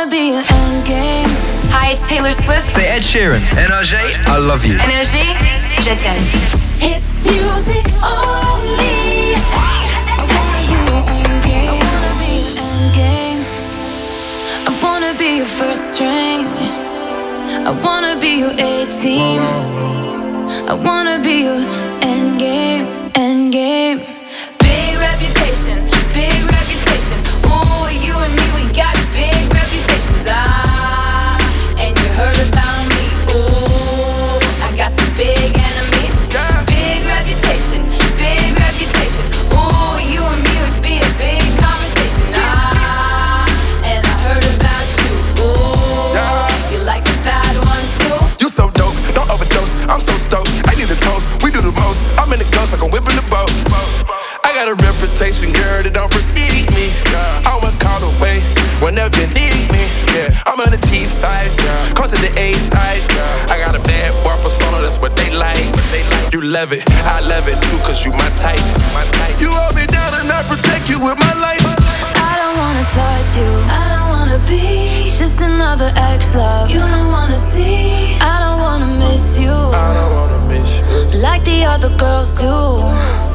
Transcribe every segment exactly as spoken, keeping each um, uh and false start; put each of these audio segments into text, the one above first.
be your endgame. Hi, it's Taylor Swift. C'est Ed Sheeran. Énergie, I love you. Énergie, je t'aime. It's music only. I wanna be your endgame. I wanna be your endgame. I wanna be your first string. I wanna be your A-team. I wanna be your endgame, endgame. Big reputation, big reputation. Ooh, you and me, we got big reputations. Ah, and you heard about me. Ooh, I got some big enemies. Big reputation, big reputation. Ooh, you and me would be a big conversation. Ah, and I heard about you. Ooh, you like the bad ones too. You so dope, don't overdose. I'm so stoked. I need a toast. We do the most. I'm in the ghost like I'm whipping the boat. I got a reputation, girl, that don't precede me. I'm a call away whenever you need me. Yeah, I'm on the G side, come to the A side. I got a bad boy persona, that's what they like. You love it, I love it too, cause you my type. You hold me down and I protect you with my life. I don't wanna touch you. I don't wanna be just another ex-love you don't wanna see. I don't wanna miss you. I don't wanna miss you like the other girls do.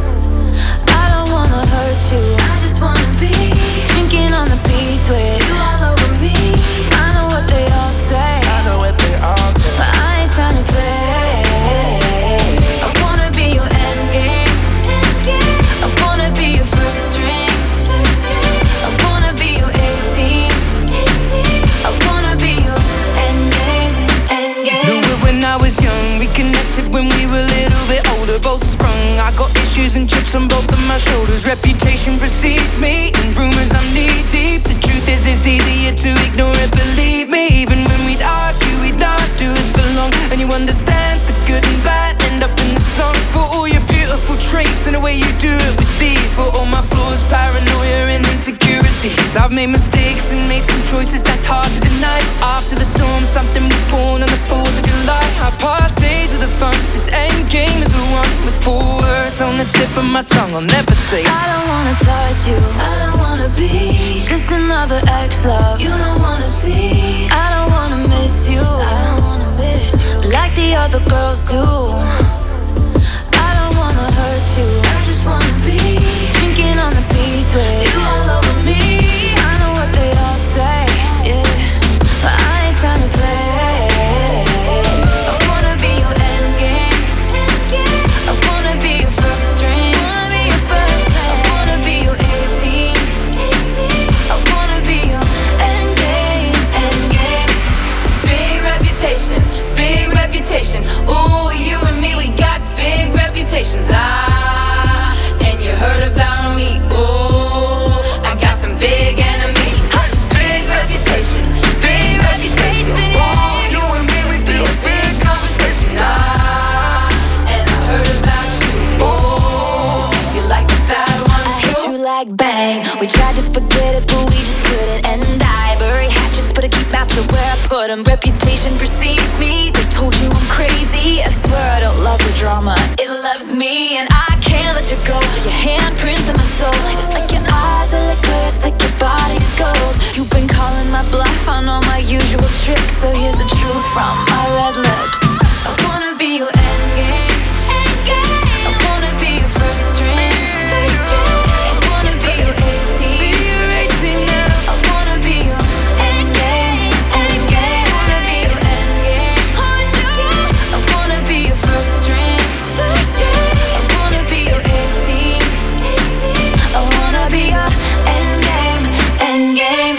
I don't wanna hurt you. I just wanna be drinking on the beach with you all over me. I know what they all say. I know what they all say, but I ain't tryna play. I wanna be your endgame. I wanna be your first string. I wanna be your A-team. I wanna be your endgame, endgame. Knew it when I was young. We connected when we were a little bit older. Both sprung. I got issues and chips on both of my shoulders. Reputation precedes me, and rumors I'm knee deep. The truth is it's easier to ignore it, believe me. Even when we'd argue, we'd not do it for long. And you understand the good and bad end up in the song. For all your beautiful traits and the way you do it with these. For all my flaws, paranoia and insecurities. I've made mistakes and made some choices that's hard to deny. After the storm, something was born on the fourth of July. Our past days were the fun. This end game is the one with four words on the tip of my tongue. I'll never say I don't wanna touch you. I don't wanna be just another ex-love you don't wanna see. I don't wanna miss you. I don't wanna miss you like the other girls do. I don't wanna hurt you. I just wanna be drinking on the beach with you all over me. I know what they all say, yeah, but I ain't tryna play. I wanna be your endgame. I wanna be your first string. I wanna be your A-team. I wanna be your endgame, endgame. Big reputation, big reputation. Ooh, you and me, we got big reputations. Ah, and you heard about me. Ooh, I got some big enemies. Big reputation, big reputation. Ooh, you and me, we be a big conversation. Ah, and I heard about you. Ooh, you like the bad ones I hit too. you like bang. We tried to forget it, but we just couldn't. And I bury hatchets, but I keep maps of where I put them. Reputation precedes me. They told you I'm crazy. I swear I don't love the drama. It loves me, and I can't let you go. Your handprints in my soul. It's like you